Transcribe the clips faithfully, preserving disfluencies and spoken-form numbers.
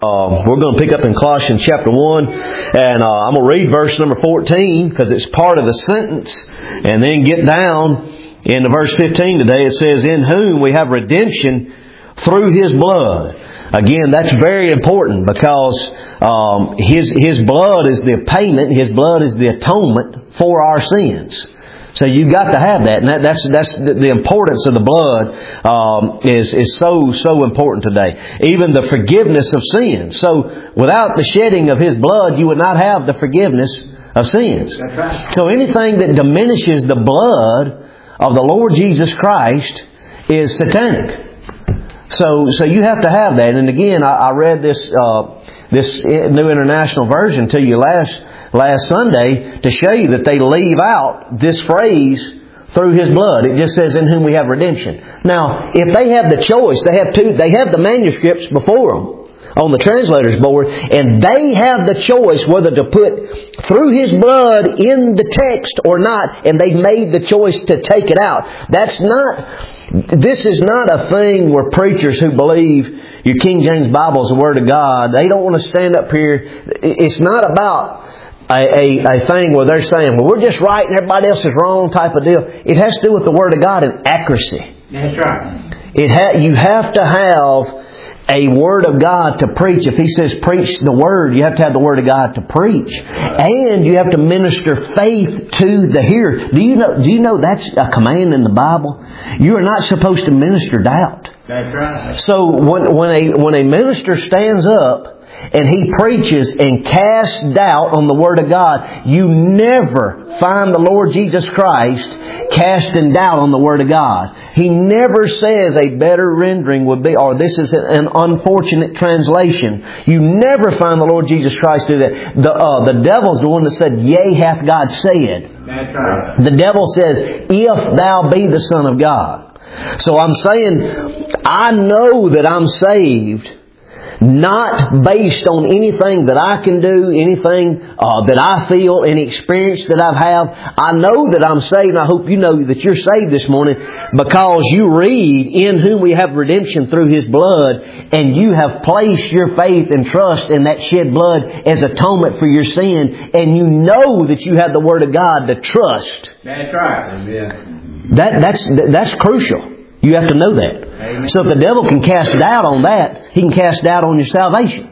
Uh, we're going to pick up in Colossians chapter one, and uh, I'm going to read verse number fourteen because it's part of the sentence, and then get down into verse fifteen today. It says, "In whom we have redemption through His blood." Again, that's very important because um, His His blood is the payment. His blood is the atonement for our sins. So you've got to have that, and that, that's that's the, the importance of the blood um, is is so so important today. Even the forgiveness of sins. So without the shedding of His blood, you would not have the forgiveness of sins. That's right. So anything that diminishes the blood of the Lord Jesus Christ is satanic. So so you have to have that. And again, I, I read this uh, this New International Version to you last. last Sunday to show you that they leave out this phrase, through His blood. It just says, in whom we have redemption. Now, if they have the choice, they have two, they have the manuscripts before them on the translator's board, and they have the choice whether to put through His blood in the text or not, and they've made the choice to take it out. That's not, this is not a thing where preachers who believe your King James Bible is the Word of God, they don't want to stand up here. It's not about A, a, a thing where they're saying, well, we're just right and everybody else is wrong type of deal. It has to do with the Word of God and accuracy. That's right. It ha- you have to have a Word of God to preach. If He says preach the Word, you have to have the Word of God to preach. And you have to minister faith to the hearer. Do you know, do you know that's a command in the Bible? You are not supposed to minister doubt. That's right. So when, when a, when a minister stands up and he preaches and casts doubt on the Word of God, you never find the Lord Jesus Christ casting doubt on the Word of God. He never says a better rendering would be, or this is an unfortunate translation. You never find the Lord Jesus Christ do that. The, uh, the devil's the one that said, yea, hath God said. That's right. The devil says, if thou be the Son of God. So I'm saying, I know that I'm saved, not based on anything that I can do, anything uh, that I feel, any experience that I've had. I know that I'm saved, and I hope you know that you're saved this morning because you read, in whom we have redemption through His blood, and you have placed your faith and trust in that shed blood as atonement for your sin, and you know that you have the Word of God to trust. That's right. Amen. That, that's, that's crucial. You have to know that. Amen. So if the devil can cast doubt on that, he can cast doubt on your salvation.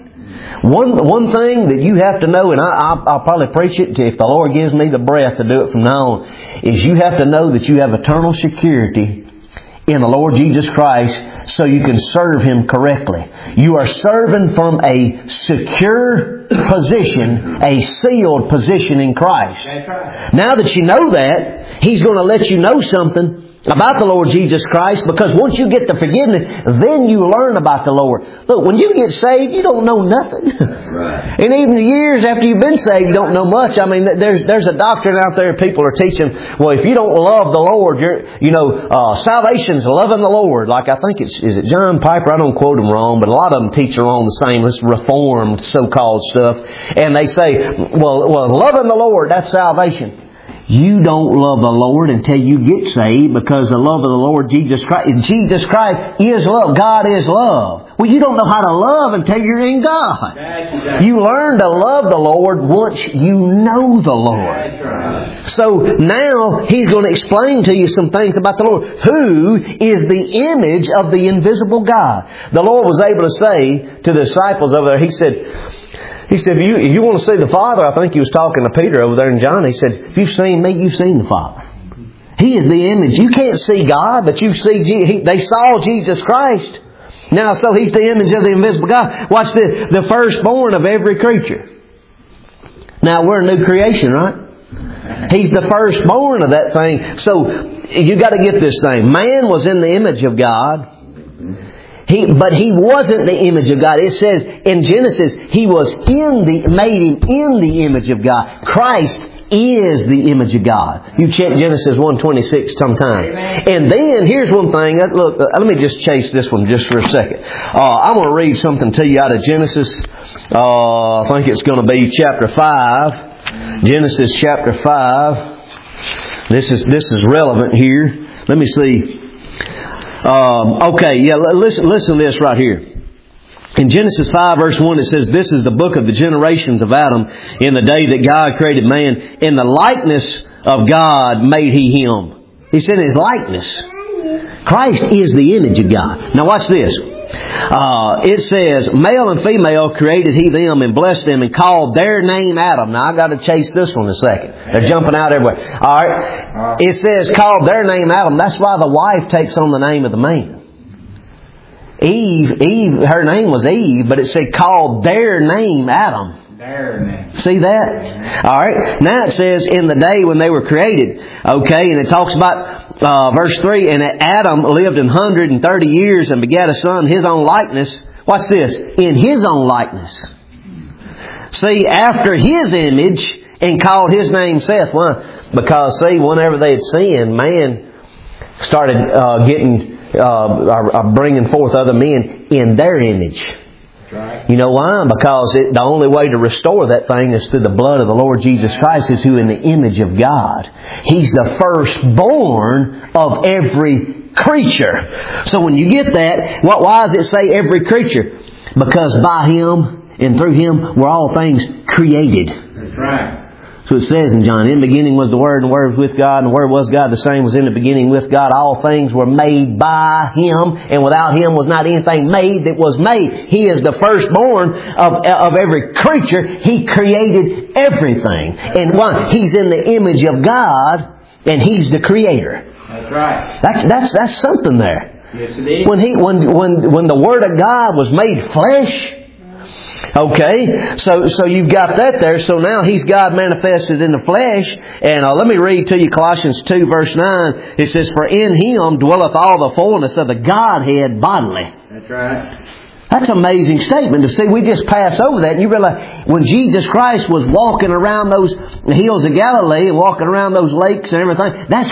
One one thing that you have to know, and I, I'll, I'll probably preach it to, if the Lord gives me the breath to do it from now on, is you have to know that you have eternal security in the Lord Jesus Christ so you can serve Him correctly. You are serving from a secure position, a sealed position in Christ. That's right. Now that you know that, He's going to let you know something about the Lord Jesus Christ, because once you get the forgiveness, then you learn about the Lord. Look, when you get saved, you don't know nothing. Right. And even the years after you've been saved, you don't know much. I mean, there's there's a doctrine out there people are teaching, well, if you don't love the Lord, you're, you know, uh, salvation's loving the Lord. Like I think it's, is it John Piper? I don't quote him wrong, but a lot of them teach along the same, this reformed so-called stuff. And they say, well, well, loving the Lord, that's salvation. You don't love the Lord until you get saved, because the love of the Lord Jesus Christ, Jesus Christ is love. God is love. Well, you don't know how to love until you're in God. That's exactly. You learn to love the Lord once you know the Lord. That's right. So now He's going to explain to you some things about the Lord, who is the image of the invisible God. The Lord was able to say to the disciples over there, He said, He said, if you, if you want to see the Father, I think He was talking to Peter over there in John. He said, if you've seen me, you've seen the Father. He is the image. You can't see God, but you see Jesus. They saw Jesus Christ. Now, so He's the image of the invisible God. Watch this. The firstborn of every creature. Now, we're a new creation, right? He's the firstborn of that thing. So, you got to get this thing. Man was in the image of God. He, but he wasn't the image of God. It says in Genesis, He was in the, made Him in the image of God. Christ is the image of God. You check Genesis one twenty-six sometime. Amen. And then, here's one thing. Look, let me just chase this one just for a second. Uh, I'm going to read something to you out of Genesis. Uh, I think it's going to be chapter five. Genesis chapter five. This is, this is relevant here. Let me see. Um, okay, yeah, listen, listen to this right here. In Genesis five verse one it says, "This is the book of the generations of Adam in the day that God created man. In the likeness of God made He him." He said in His likeness. Christ is the image of God. Now watch this. Uh, it says, "Male and female created He them and blessed them and called their name Adam." Now I got to chase this one a second. They're jumping out everywhere. All right. It says called their name Adam. That's why the wife takes on the name of the man. Eve, Eve, her name was Eve, but it said called their name Adam. Their name. See that? All right. Now it says in the day when they were created. Okay, and it talks about uh, verse three. "And Adam lived an hundred and thirty years and begat a son, his own likeness." Watch this. In his own likeness. See, after his image, and called his name Seth. Why? Because see, whenever they had sinned, man started uh, getting. Uh, are, are bringing forth other men in their image. Right. You know why? Because it, the only way to restore that thing is through the blood of the Lord Jesus Christ, is who in the image of God. He's the firstborn of every creature. So when you get that, what, why does it say every creature? Because by Him and through Him were all things created. That's right. So it says in John, "In the beginning was the Word, and the Word was with God, and the Word was God. The same was in the beginning with God. All things were made by Him, and without Him was not anything made that was made." He is the firstborn of, of every creature. He created everything. And why? He's in the image of God, and He's the Creator. That's right. That's, that's, that's something there. Yes, it is. When, he, when, when, when the Word of God was made flesh, okay, so so you've got that there. So now He's God manifested in the flesh. And uh, let me read to you Colossians two verse nine. It says, "For in Him dwelleth all the fullness of the Godhead bodily." That's right. That's an amazing statement to see. We just pass over that and you realize when Jesus Christ was walking around those hills of Galilee and walking around those lakes and everything, that's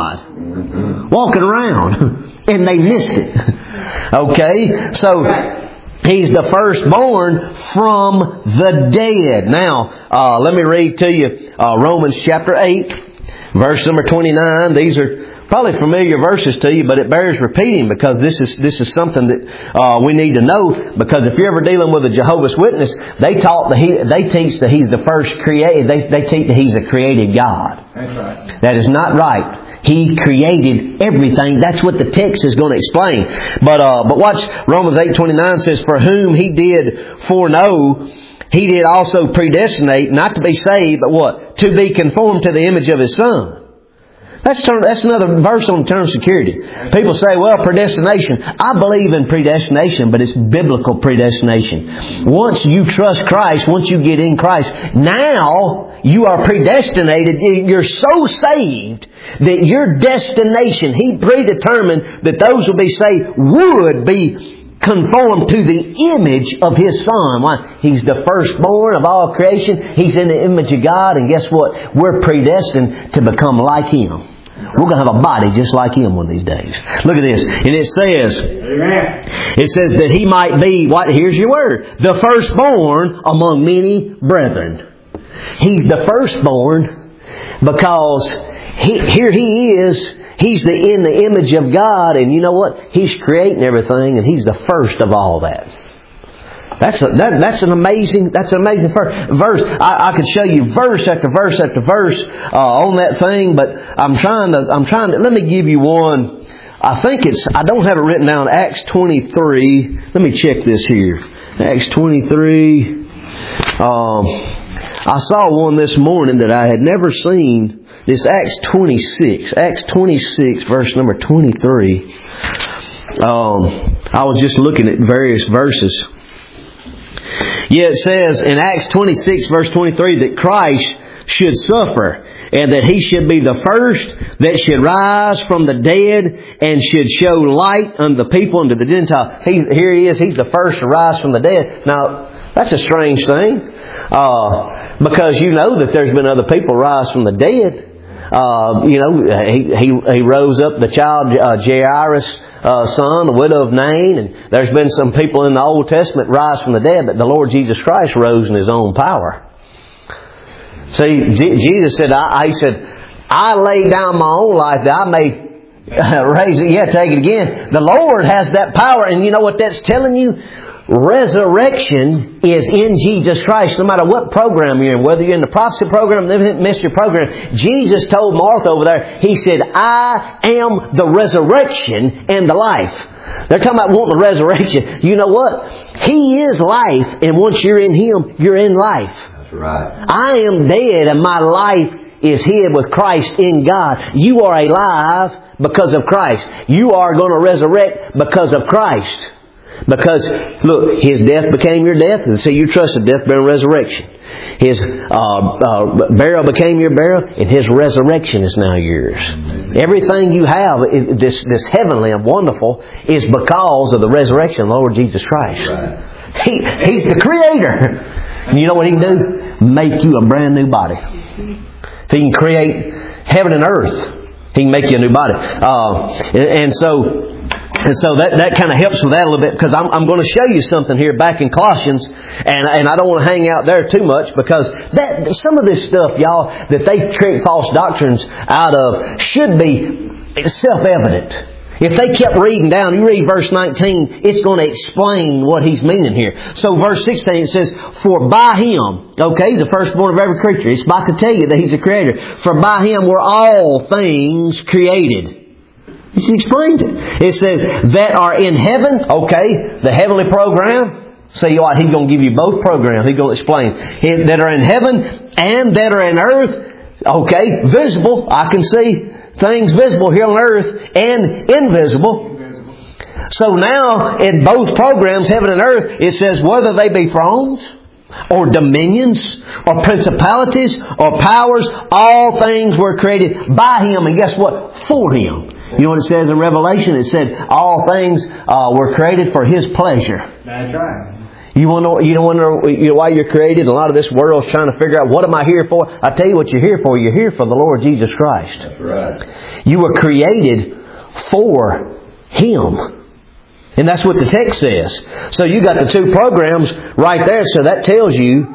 God walking around. And they missed it. Okay, so He's the firstborn from the dead. Now, uh, let me read to you uh, Romans chapter eight, verse number twenty-nine. These are probably familiar verses to you, but it bears repeating because this is this is something that uh, we need to know. Because if you're ever dealing with a Jehovah's Witness, they taught that he they teach that He's the first created. They they teach that He's a created God. That's right. That is not right. He created everything. That's what the text is going to explain. But uh, but watch, Romans eight twenty-nine says, "For whom He did foreknow, He did also predestinate, not to be saved, but what? To be conformed to the image of His Son." That's term, that's another verse on term security. People say, well, predestination. I believe in predestination, but it's biblical predestination. Once you trust Christ, once you get in Christ, now you are predestinated. You're so saved that your destination, He predetermined that those who be saved would be conformed to the image of His Son. Why? He's the firstborn of all creation. He's in the image of God. And guess what? We're predestined to become like Him. We're going to have a body just like Him one of these days. Look at this. And it says, Amen. It says that He might be, what? Here's your word. The firstborn among many brethren. He's the firstborn because he, here He is. He's the, in the image of God, and you know what? He's creating everything, and He's the first of all that. That's a, that, that's an amazing that's an amazing verse. I, I could show you verse after verse after verse uh, on that thing, but I'm trying to I'm trying to let me give you one. I think it's I don't have it written down. Acts twenty-three. Let me check this here. Acts twenty-three. Um, I saw one this morning that I had never seen. This Acts twenty-six. Acts twenty-six, verse number twenty-three. Um, I was just looking at various verses. Yeah, it says in Acts twenty-six, verse twenty-three, that Christ should suffer, and that He should be the first that should rise from the dead, and should show light unto the people and to the Gentiles. He, here He is. He's the first to rise from the dead. Now, that's a strange thing, uh, because you know that there's been other people rise from the dead. Uh, you know, he, he, he rose up the child uh, Jairus' uh, son, the widow of Nain, and there's been some people in the Old Testament rise from the dead, but the Lord Jesus Christ rose in His own power. See, G- Jesus said, I, He said, I lay down my own life that I may uh, raise it. Yeah, take it again. The Lord has that power, and you know what that's telling you? resurrection is in Jesus Christ. No matter what program you're in, whether you're in the prophecy program, the ministry program, Jesus told Martha over there, He said, I am the resurrection and the life. They're talking about wanting the resurrection. You know what? He is life, and once you're in Him, you're in life. That's right. I am dead, and my life is hid with Christ in God. You are alive because of Christ. You are going to resurrect because of Christ. Because, look, His death became your death, and so you trusted death, burial, and resurrection. His uh, uh, burial became your burial, and His resurrection is now yours. Everything you have, this this heavenly and wonderful, is because of the resurrection of the Lord Jesus Christ. Right. He, he's the Creator. And you know what He can do? Make you a brand new body. He can create heaven and earth. He can make you a new body. Uh, and, and so... And so that, that kind of helps with that a little bit, because I'm, I'm going to show you something here back in Colossians, and, and I don't want to hang out there too much, because that some of this stuff, y'all, that they create false doctrines out of should be self-evident. If they kept reading down, you read verse nineteen, it's going to explain what he's meaning here. So verse sixteen, it says, for by Him, okay, He's the firstborn of every creature. It's about to tell you that He's the Creator. For by Him were all things created. He explained it. It says, that are in heaven, okay, the heavenly program. See what? He's going to give you both programs. He's going to explain. That are in heaven and that are in earth, okay, visible. I can see things visible here on earth and invisible. So now, in both programs, heaven and earth, it says whether they be thrones or dominions or principalities or powers, all things were created by Him. And guess what? For Him. You know what it says in Revelation? It said all things uh, were created for His pleasure. That's right. You wonder, you don't wonder you know, why you're created. A lot of this world is trying to figure out, what am I here for? I tell you what you're here for. You're here for the Lord Jesus Christ. That's right. You were created for Him. And that's what the text says. So you got the two programs right there. So that tells you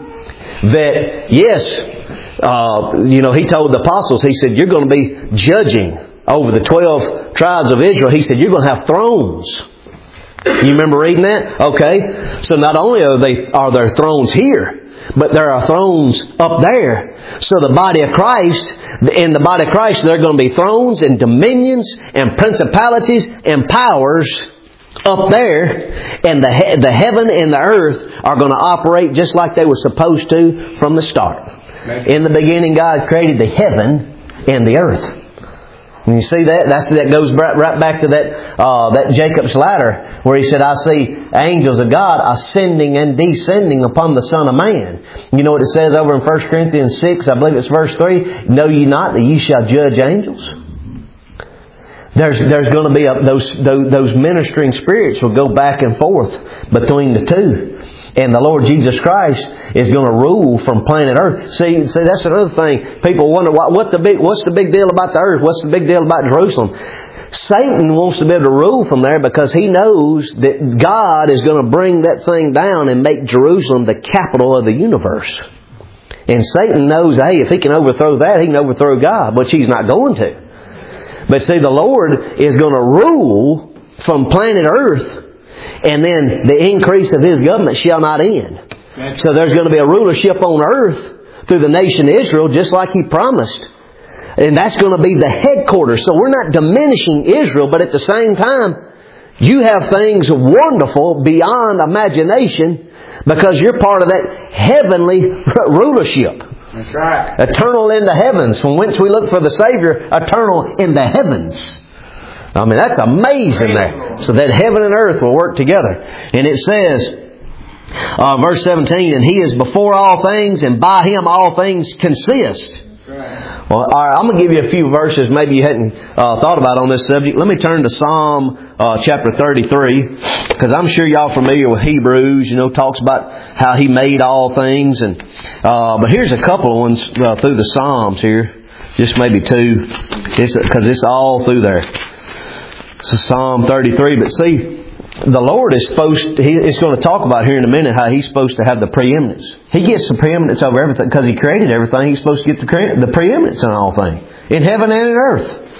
that, yes, uh, you know, He told the apostles, He said, you're going to be judging over the twelve tribes of Israel. He said, you're going to have thrones. You remember reading that? Okay. So not only are they are there thrones here, but there are thrones up there. So the body of Christ, in the body of Christ, there are going to be thrones and dominions and principalities and powers up there. And the he- the heaven and the earth are going to operate just like they were supposed to from the start. In the beginning, God created the heaven and the earth. And you see that? That's, that goes right, right back to that uh, that Jacob's ladder, where he said, I see angels of God ascending and descending upon the Son of Man. You know what it says over in First Corinthians six, I believe it's verse three, know ye not that ye shall judge angels? There's there's going to be a, those, those those ministering spirits will go back and forth between the two. And the Lord Jesus Christ is going to rule from planet Earth. See, see, that's another thing. People wonder what, what the big, what's the big deal about the earth? What's the big deal about Jerusalem? Satan wants to be able to rule from there because he knows that God is going to bring that thing down and make Jerusalem the capital of the universe. And Satan knows, hey, if he can overthrow that, he can overthrow God, which he's not going to. But see, the Lord is going to rule from planet Earth. And then the increase of His government shall not end. So there's going to be a rulership on earth through the nation Israel, just like He promised. And that's going to be the headquarters. So we're not diminishing Israel, but at the same time, you have things wonderful beyond imagination because you're part of that heavenly rulership. That's right. Eternal in the heavens, from whence we look for the Savior, eternal in the heavens. I mean, that's amazing there. So that heaven and earth will work together. And it says, uh, verse seventeen, and He is before all things, and by Him all things consist. Well, all right, I'm going to give you a few verses maybe you hadn't uh, thought about on this subject. Let me turn to Psalm uh, chapter thirty-three, because I'm sure y'all are familiar with Hebrews. You know, talks about how He made all things. And uh, but here's a couple of ones uh, through the Psalms here. Just maybe two, because it's all through there. So Psalm thirty-three. But see, the Lord is supposed to, He is going to talk about here in a minute how He's supposed to have the preeminence. He gets the preeminence over everything because He created everything. He's supposed to get the, the preeminence in all things, in heaven and in earth.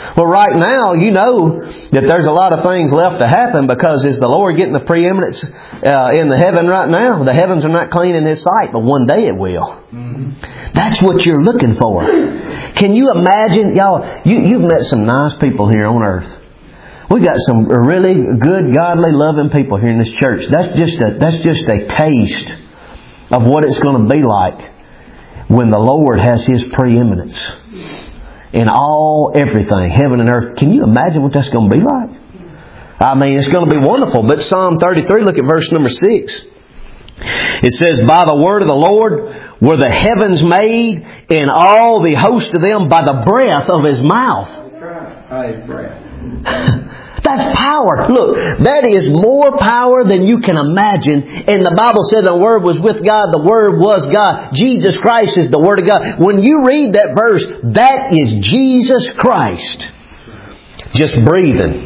Well, right now, you know that there's a lot of things left to happen, because is the Lord getting the preeminence uh, in the heaven right now? The heavens are not clean in His sight, but one day it will. Mm-hmm. That's what you're looking for. Can you imagine, y'all, you, you've met some nice people here on earth. We've got some really good, godly, loving people here in this church. That's just a, that's just a taste of what it's going to be like when the Lord has His preeminence in all, everything, heaven and earth. Can you imagine what that's going to be like? I mean, it's going to be wonderful. But Psalm thirty-three, look at verse number six. It says, by the word of the Lord were the heavens made, and all the host of them by the breath of His mouth. His breath. That's power. Look, that is more power than you can imagine. And the Bible said the Word was with God. The Word was God. Jesus Christ is the Word of God. When you read that verse, that is Jesus Christ just breathing.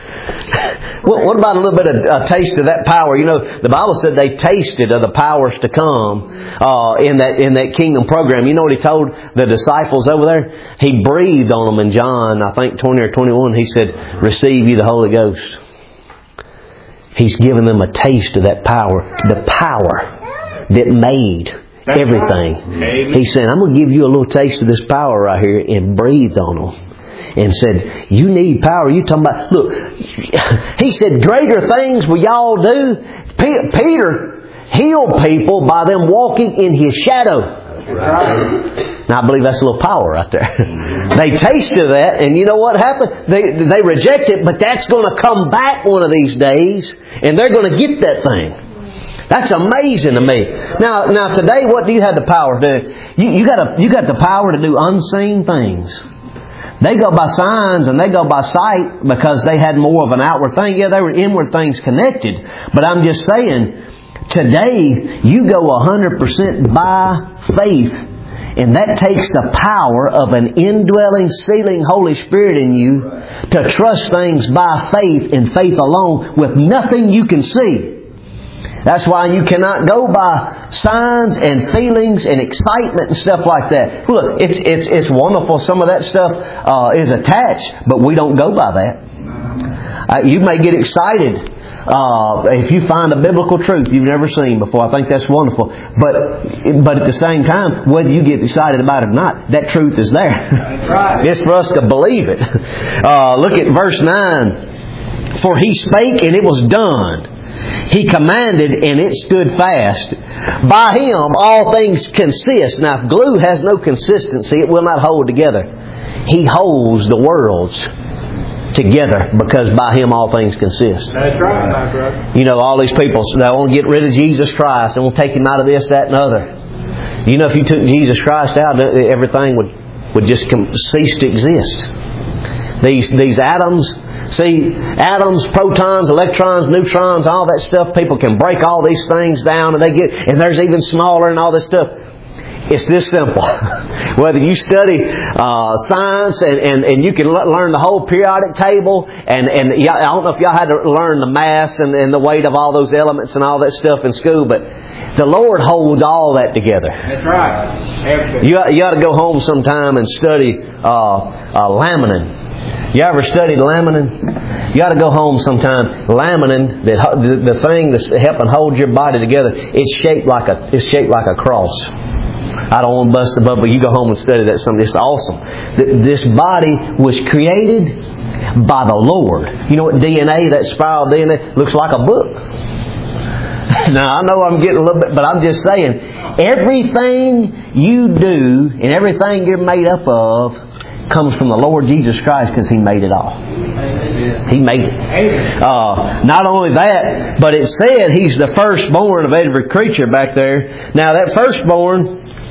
What about a little bit of a taste of that power? You know, the Bible said they tasted of the powers to come uh, in that in that kingdom program. You know what He told the disciples over there? He breathed on them in John, I think twenty or twenty-one. He said, receive ye the Holy Ghost. He's given them a taste of that power. The power that made everything. He said, I'm going to give you a little taste of this power right here, and breathed on them. And said, you need power. You talking about, look, He said, greater things will y'all do. P- Peter healed people by them walking in His shadow. Now I believe that's a little power right there. They tasted that, and you know what happened? They they reject it, but that's going to come back one of these days, and they're going to get that thing. That's amazing to me. Now, now today, what do you have the power to do? You, you got a, you got the power to do unseen things. They go by signs and they go by sight because they had more of an outward thing. Yeah, they were inward things connected. But I'm just saying, today you go one hundred percent by faith. And that takes the power of an indwelling, sealing Holy Spirit in you to trust things by faith and faith alone with nothing you can see. That's why you cannot go by signs and feelings and excitement and stuff like that. Look, it's it's it's wonderful. Some of that stuff uh, is attached, but we don't go by that. Uh, you may get excited uh, if you find a biblical truth you've never seen before. I think that's wonderful. But but at the same time, whether you get excited about it or not, that truth is there. That's right. It's for us to believe it. Uh, look at verse nine. For He spake, and it was done. He commanded, and it stood fast. By Him all things consist. Now, if glue has no consistency, it will not hold together. He holds the worlds together because by Him all things consist. That's right. That's right. You know, all these people, they want to get rid of Jesus Christ and will take Him out of this, that, and other. You know, if you took Jesus Christ out, everything would, would just cease to exist. These these atoms, see, atoms, protons, electrons, neutrons, all that stuff, people can break all these things down and they get, and there's even smaller and all this stuff. It's this simple. Whether you study uh, science and, and, and you can l- learn the whole periodic table, and, and I don't know if y'all had to learn the mass and, and the weight of all those elements and all that stuff in school, but the Lord holds all that together. That's right. You, you ought to go home sometime and study uh, uh, laminin. You ever studied laminin? You ought to go home sometime. Laminin, that the, the thing that's helping hold your body together, it's shaped like a it's shaped like a cross. I don't want to bust the bubble. You go home and study that something. It's awesome. This body was created by the Lord. You know what D N A, that spiral D N A, looks like a book. Now, I know I'm getting a little bit, but I'm just saying, everything you do and everything you're made up of comes from the Lord Jesus Christ because He made it all. He made it. Uh, not only that, but it said He's the firstborn of every creature back there. Now that firstborn,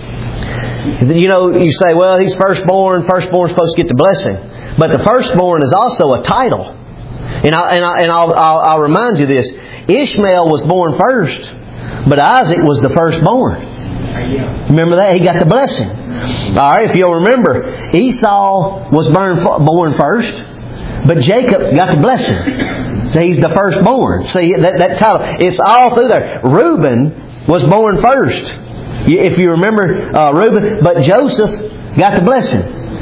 you know, you say, well, He's firstborn. Firstborn's supposed to get the blessing. But the firstborn is also a title. And, I, and, I, and I'll, I'll, I'll remind you this. Ishmael was born first, but Isaac was the firstborn. Remember that? He got the blessing. All right, if you'll remember, Esau was born first, but Jacob got the blessing. So he's the firstborn. See, that, that title, it's all through there. Reuben was born first, if you remember uh, Reuben, but Joseph got the blessing.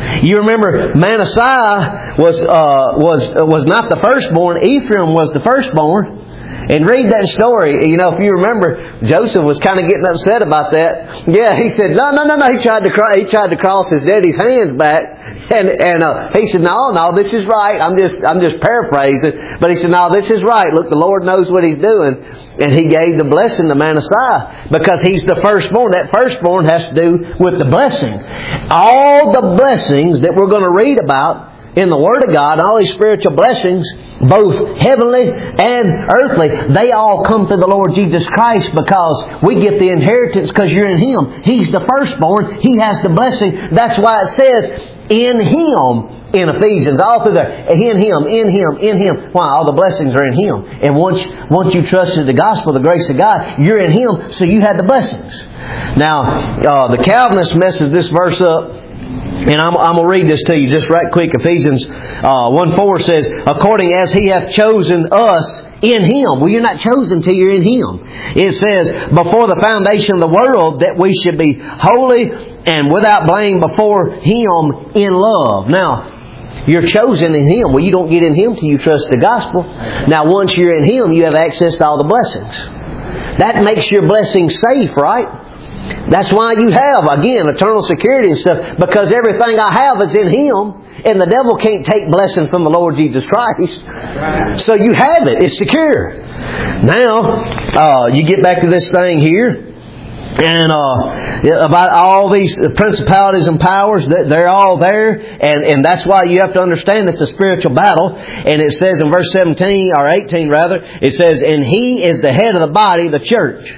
You remember Manasseh was uh, was was not the firstborn. Ephraim was the firstborn. And read that story. You know, if you remember, Joseph was kind of getting upset about that. Yeah, he said, no, no, no, no. He tried to cry, he tried to cross his daddy's hands back, and and uh, he said, no, no, this is right. I'm just I'm just paraphrasing, but he said, no, this is right. Look, the Lord knows what He's doing, and He gave the blessing to Manasseh because he's the firstborn. That firstborn has to do with the blessing. All the blessings that we're going to read about in the Word of God, all these spiritual blessings, both heavenly and earthly, they all come through the Lord Jesus Christ because we get the inheritance because you're in Him. He's the firstborn. He has the blessing. That's why it says, in Him, in Ephesians, all through there. In Him, in Him, in Him. Why? All the blessings are in Him. And once, once you trusted the gospel, the grace of God, you're in Him, so you had the blessings. Now, uh, the Calvinist messes this verse up. And I'm, I'm going to read this to you just right quick. Ephesians uh, one four says, according as He hath chosen us in Him. Well, you're not chosen till you're in Him. It says, before the foundation of the world, that we should be holy and without blame before Him in love. Now, you're chosen in Him. Well, you don't get in Him till you trust the gospel. Now, once you're in Him, you have access to all the blessings. That makes your blessing safe, right? That's why you have, again, eternal security and stuff. Because everything I have is in Him. And the devil can't take blessing from the Lord Jesus Christ. So you have it. It's secure. Now, uh, you get back to this thing here. And uh, about all these principalities and powers, they're all there. And, and that's why you have to understand it's a spiritual battle. And it says in verse seventeen, or eighteen rather, it says, and He is the head of the body, the church.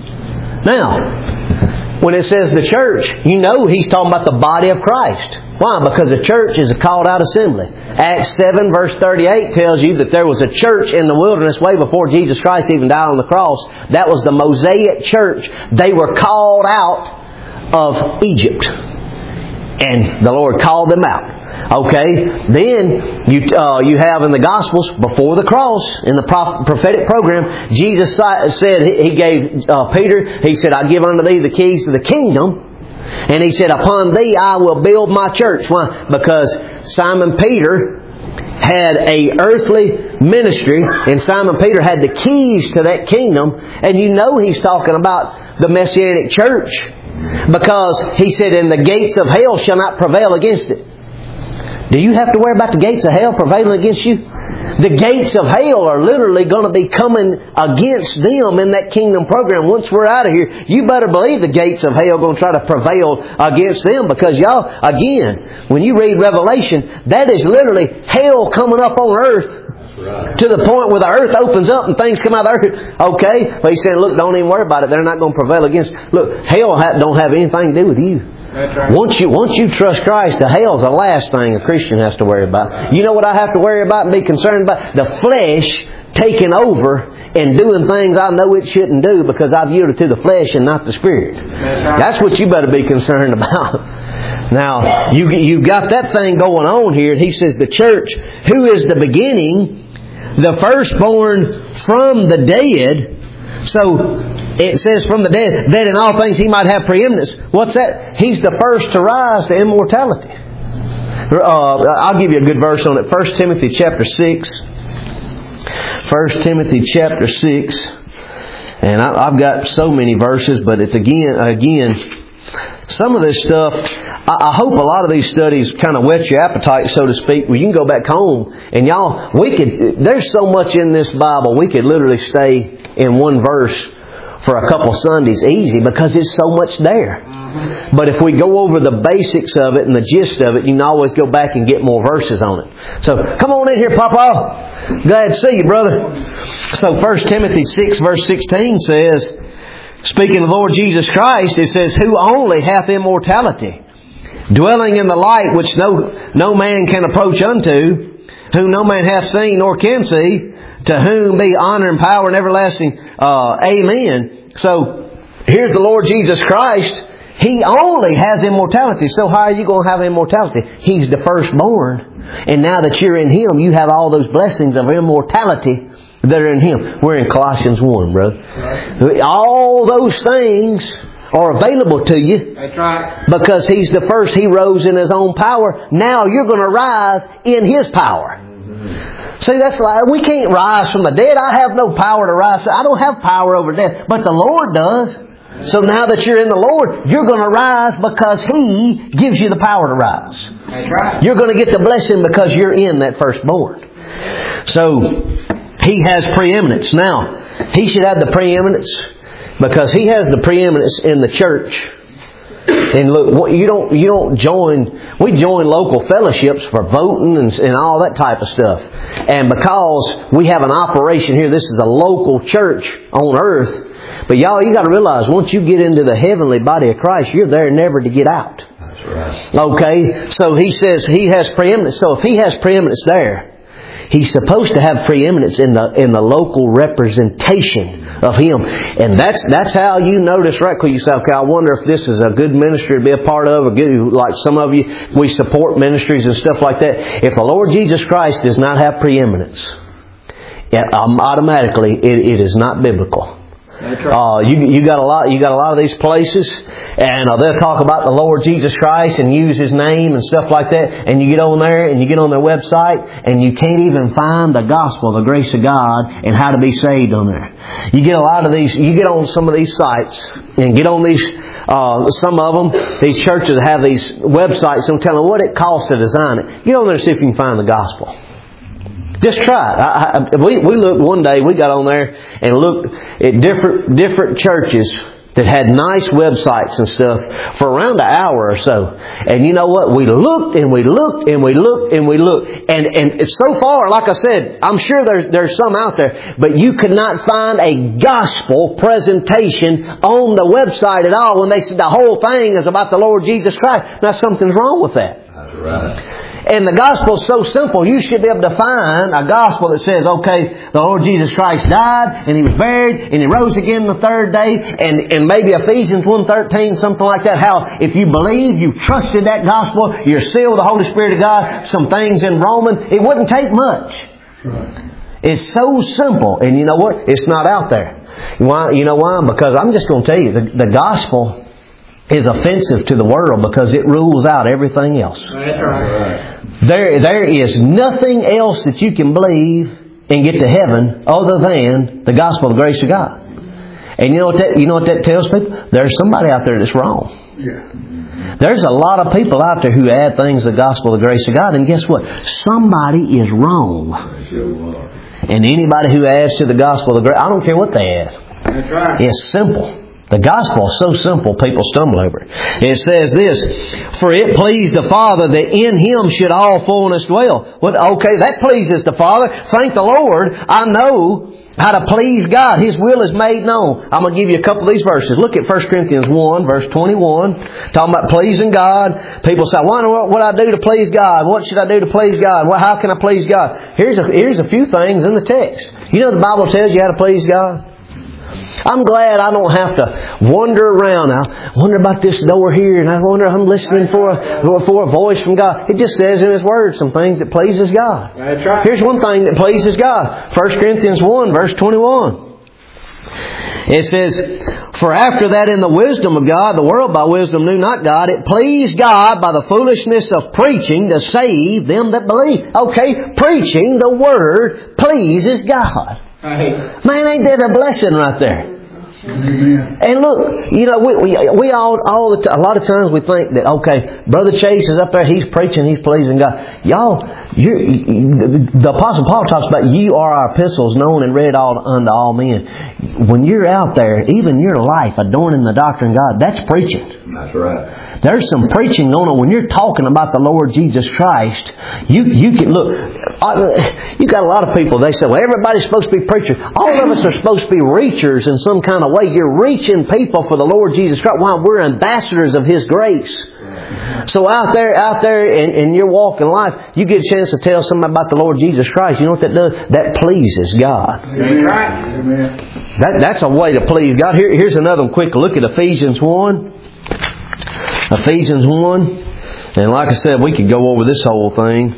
Now, when it says the church, you know He's talking about the body of Christ. Why? Because the church is a called out assembly. Acts seven verse thirty-eight tells you that there was a church in the wilderness way before Jesus Christ even died on the cross. That was the Mosaic church. They were called out of Egypt. And the Lord called them out. Okay, then you uh, you have in the Gospels, before the cross, in the prophetic program, Jesus said, He gave uh, Peter, He said, I give unto thee the keys to the kingdom. And He said, upon thee I will build my church. Why? Because Simon Peter had a earthly ministry, and Simon Peter had the keys to that kingdom. And you know He's talking about the Messianic church, because He said, and the gates of hell shall not prevail against it. Do you have to worry about the gates of hell prevailing against you? The gates of hell are literally going to be coming against them in that kingdom program. Once we're out of here, you better believe the gates of hell are going to try to prevail against them. Because y'all, again, when you read Revelation, that is literally hell coming up on earth. Right. To the point where the earth opens up and things come out of the earth. Okay? But He's saying, look, don't even worry about it. They're not going to prevail against. Look, hell don't have anything to do with you. That's right. Once you once you trust Christ, the hell's the last thing a Christian has to worry about. You know what I have to worry about and be concerned about? The flesh taking over and doing things I know it shouldn't do because I've yielded to the flesh and not the Spirit. That's right. That's what you better be concerned about. Now, you you've got that thing going on here. He says the church, who is the beginning, the firstborn from the dead. So it says from the dead, that in all things He might have preeminence. What's that? He's the first to rise to immortality. Uh, I'll give you a good verse on it. First Timothy chapter six. First Timothy chapter six. And I, I've got so many verses, but it's again, again, some of this stuff, I, I hope a lot of these studies kind of whet your appetite, so to speak. Well, you can go back home and y'all, we could, there's so much in this Bible, we could literally stay in one verse for a couple Sundays easy because it's so much there. Mm-hmm. But if we go over the basics of it and the gist of it, you can always go back and get more verses on it. So come on in here, Papa. Glad to see you, brother. So First Timothy six verse sixteen says, speaking of the Lord Jesus Christ, it says, who only hath immortality, dwelling in the light which no no man can approach unto, whom no man hath seen nor can see, to whom be honor and power and everlasting. Uh, amen. So, here's the Lord Jesus Christ. He only has immortality. So how are you going to have immortality? He's the firstborn. And now that you're in Him, you have all those blessings of immortality that are in Him. We're in Colossians one, brother. Right. All those things are available to you. That's right. Because He's the first. He rose in His own power. Now you're going to rise in His power. Mm-hmm. See, that's like, we can't rise from the dead. I have no power to rise. I don't have power over death. But the Lord does. So now that you're in the Lord, you're going to rise because He gives you the power to rise. That's right. You're going to get the blessing because you're in that firstborn. So, He has preeminence. Now, He should have the preeminence because He has the preeminence in the church. And look, you don't you don't join. We join local fellowships for voting and, and all that type of stuff. And because we have an operation here, this is a local church on earth. But y'all, you got to realize once you get into the heavenly body of Christ, you're there never to get out. That's right. Okay, so He says He has preeminence. So if He has preeminence there, He's supposed to have preeminence in the in the local representation of Him. And that's that's how you notice right quick. You say, okay, I wonder if this is a good ministry to be a part of. Or good, like some of you, we support ministries and stuff like that. If the Lord Jesus Christ does not have preeminence, it, um, automatically it, it is not biblical. That's right. Uh, you you got a lot you got a lot of these places, and uh, they'll talk about the Lord Jesus Christ and use His name and stuff like that. And you get on there and you get on their website, and you can't even find the gospel, the grace of God, and how to be saved on there. You get a lot of these. You get on some of these sites and get on these. Uh, some of them, these churches have these websites and tell them what it costs to design it. Get on there and see if you can find the gospel. Just try it. I, I, we, we looked one day, we got on there and looked at different different churches that had nice websites and stuff for around an hour or so. And you know what? We looked and we looked and we looked and we looked. And, and so far, like I said, I'm sure there's, there's some out there, but you could not find a gospel presentation on the website at all when they said the whole thing is about the Lord Jesus Christ. Now something's wrong with that. That's right. And the gospel is so simple. You should be able to find a gospel that says, okay, the Lord Jesus Christ died, and He was buried, and He rose again the third day, and, and maybe Ephesians one thirteen, something like that. How if you believe, you trusted that gospel, you're sealed with the Holy Spirit of God, some things in Romans, it wouldn't take much. Right. It's so simple. And you know what? It's not out there. Why? You know why? Because I'm just going to tell you, the, the gospel is offensive to the world because it rules out everything else. That's right. There, there is nothing else that you can believe and get to heaven other than the gospel of the grace of God. And you know what that, you know what that tells people? There's somebody out there that's wrong. Yeah. There's a lot of people out there who add things to the gospel of the grace of God, and guess what? Somebody is wrong. And anybody who adds to the gospel of the grace, I don't care what they add. That's right. It's simple. The gospel is so simple, people stumble over it. It says this, for it pleased the Father that in Him should all fullness dwell. Well, okay, that pleases the Father. Thank the Lord. I know how to please God. His will is made known. I'm going to give you a couple of these verses. Look at First Corinthians one, verse twenty-one. Talking about pleasing God. People say, why what would I do to please God? What should I do to please God? Well, how can I please God? Here's a, here's a few things in the text. You know the Bible tells you how to please God? I'm glad I don't have to wander around. I wonder about this door here, and I wonder I'm listening for a, for a voice from God. It just says in His Word some things that pleases God. That's right. Here's one thing that pleases God. First Corinthians one, verse twenty-one. It says, for after that in the wisdom of God, the world by wisdom knew not God. It pleased God by the foolishness of preaching to save them that believe. Okay, preaching the Word pleases God. Right. Man, ain't that a blessing right there? Amen. And look, you know, we we, we all all the t- a lot of times we think that okay, Brother Chase is up there, he's preaching, he's pleasing God. Y'all, you, the Apostle Paul talks about you are our epistles, known and read all unto all men. When you're out there, even your life adorning the doctrine of God, that's preaching. That's right. There's some preaching going on when you're talking about the Lord Jesus Christ. You you can look. You got a lot of people. They say, "Well, everybody's supposed to be preachers." All of us are supposed to be reachers in some kind of way. You're reaching people for the Lord Jesus Christ. While we're ambassadors of His grace. So out there, out there in, in your walk in life, you get a chance to tell somebody about the Lord Jesus Christ. You know what that does? That pleases God. Amen. That that's a way to please God. Here, here's another one. Quick look at Ephesians one. Ephesians one, and like I said, we could go over this whole thing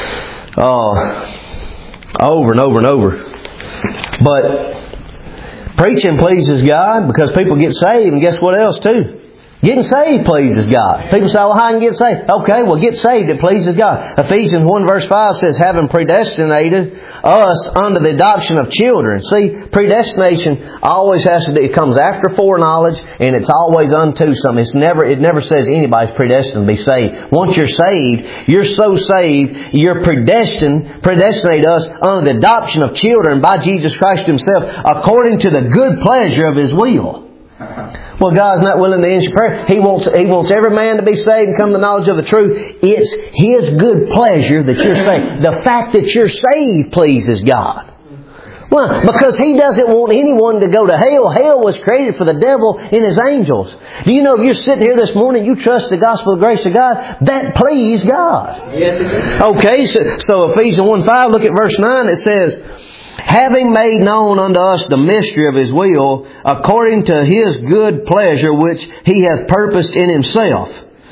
uh, over and over and over. But Preaching pleases God because people get saved, and guess what else too? Getting saved pleases God. People say, well, how can I get saved? Okay, well, get saved. It pleases God. Ephesians one verse five says, having predestinated us unto the adoption of children. See, predestination always has to do, it comes after foreknowledge, and it's always unto something. It's never, it never says anybody's predestined to be saved. Once you're saved, you're so saved, you're predestined, predestinate us unto the adoption of children by Jesus Christ Himself, according to the good pleasure of His will. Well, God's not willing to answer prayer. He wants, He wants every man to be saved and come to the knowledge of the truth. It's His good pleasure that you're saved. The fact that you're saved pleases God. Why? Because He doesn't want anyone to go to hell. Hell was created for the devil and his angels. Do you know if you're sitting here this morning, you trust the gospel of grace of God, that pleased God. Yes, it is. Okay, so, so Ephesians one five, look at verse nine, it says, having made known unto us the mystery of His will, according to His good pleasure, which He hath purposed in Himself.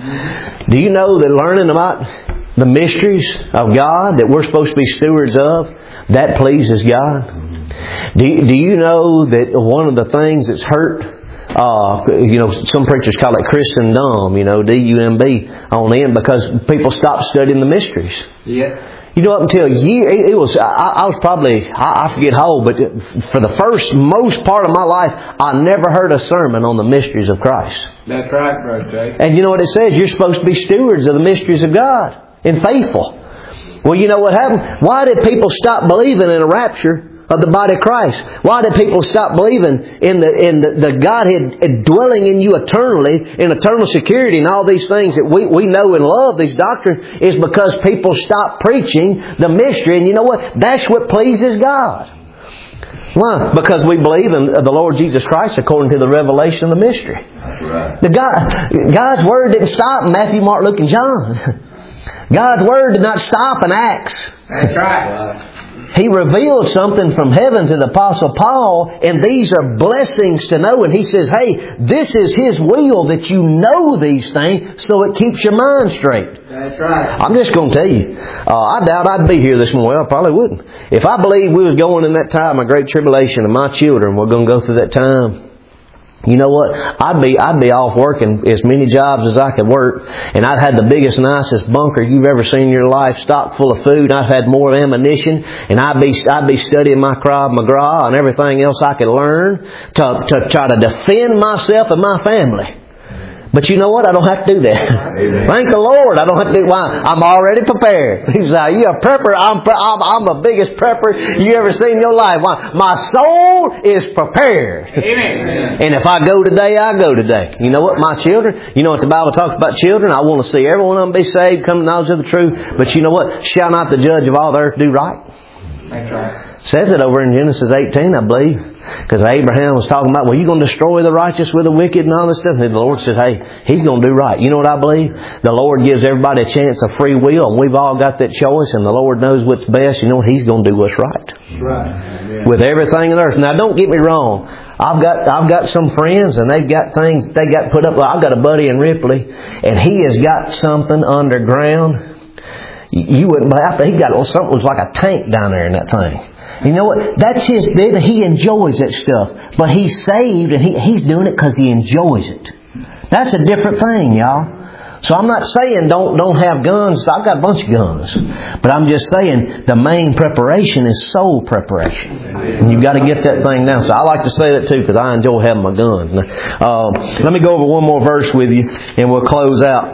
Do you know that learning about the mysteries of God that we're supposed to be stewards of, that pleases God? Do you, do you know that one of the things that's hurt, uh, you know, some preachers call it Christendom, you know, D U M B on them, because people stop studying the mysteries. Yeah. You know, up until a year, it was, I, I was probably, I, I forget how old, but for the first, most part of my life, I never heard a sermon on the mysteries of Christ. That's right, Brother Tracy. And you know what it says? You're supposed to be stewards of the mysteries of God and faithful. Well, you know what happened? Why did people stop believing in a rapture of the body of Christ? Why did people stop believing in the in the, the Godhead dwelling in you eternally, in eternal security, and all these things that we, we know and love, these doctrines, is because people stopped preaching the mystery. And you know what? That's what pleases God. Why? Because we believe in the Lord Jesus Christ according to the revelation of the mystery. That's right. The God, God's Word didn't stop in Matthew, Mark, Luke, and John. God's Word did not stop in Acts. That's right. He revealed something from heaven to the Apostle Paul, and these are blessings to know. And he says, hey, this is His will that you know these things so it keeps your mind straight. That's right. I'm just going to tell you, uh, I doubt I'd be here this morning. Well, I probably wouldn't. If I believed we was going in that time of great tribulation and my children were going to go through that time, you know what? I'd be I'd be off working as many jobs as I could work, and I'd had the biggest, nicest bunker you've ever seen in your life, stocked full of food. I've had more ammunition, and I'd be I'd be studying my Krav Maga and everything else I could learn to to try to defend myself and my family. But you know what? I don't have to do that. Amen. Thank the Lord. I don't have to do. Why? I'm already prepared. He said, "You a prepper? I'm, I'm I'm the biggest prepper you ever seen in your life. Why? My soul is prepared." Amen. And if I go today, I go today. You know what? My children. You know what the Bible talks about children. I want to see every one of them be saved, come to knowledge of the truth. But you know what? Shall not the judge of all the earth do right? That's right. Says it over in Genesis eighteen, I believe. Because Abraham was talking about, well, you're going to destroy the righteous with the wicked and all this stuff. And the Lord says, hey, He's going to do right. You know what I believe? The Lord gives everybody a chance of free will, and we've all got that choice, and the Lord knows what's best. You know what? He's going to do what's right. Right. Yeah. With everything on earth. Now, don't get me wrong. I've got I've got some friends, and they've got things they got put up. Well, I've got a buddy in Ripley, and he has got something underground. You wouldn't believe. He got something that was like a tank down there in that thing. You know what? That's his bit. He enjoys that stuff. But he's saved, and he, he's doing it because he enjoys it. That's a different thing, y'all. So I'm not saying don't don't have guns. I've got a bunch of guns. But I'm just saying the main preparation is soul preparation. And you've got to get that thing down. So I like to say that too because I enjoy having my guns. Uh, let me go over one more verse with you and we'll close out.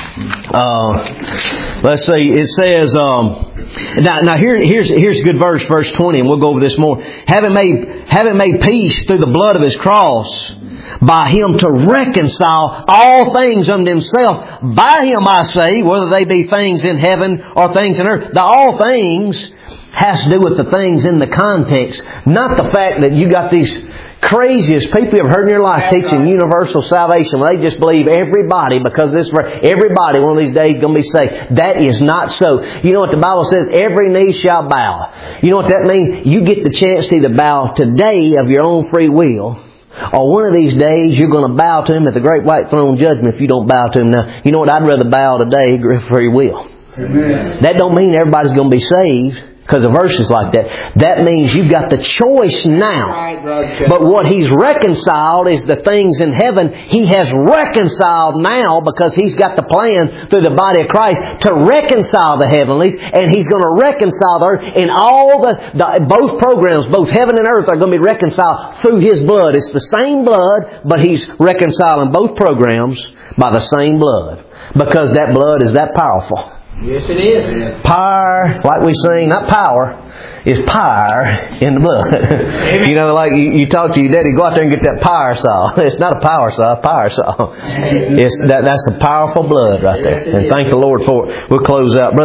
Uh, let's see. It says... Um, Now, now here, here's here's a good verse, verse twenty, and we'll go over this more. Having made having made peace through the blood of His cross, by Him to reconcile all things unto Himself. By Him, I say, whether they be things in heaven or things in earth. The all things has to do with the things in the context, not the fact that you got these craziest people you ever heard in your life teaching universal salvation. Well, they just believe everybody because this everybody one of these days is going to be saved. That is not so. You know what the Bible says? Every knee shall bow. You know what that means? You get the chance to either bow today of your own free will, or one of these days you're going to bow to Him at the great white throne judgment if you don't bow to Him now. You know what? I'd rather bow today for free will. Amen. That don't mean everybody's going to be saved. because of verses like that. That means you've got the choice now. Right, brother. But what He's reconciled is the things in heaven. He has reconciled now because He's got the plan through the body of Christ to reconcile the heavenlies, and He's going to reconcile the earth. In all the, the both programs, both heaven and earth, are going to be reconciled through His blood. It's the same blood, but He's reconciling both programs by the same blood, because that blood is that powerful. Yes, it is. Power, like we sing, not power, is power in the blood. You know, like you, you talk to your daddy, go out there and get that power saw. It's not a power saw, a power saw. It's that that's a powerful blood right there. And thank the Lord for it. We'll close out. Brother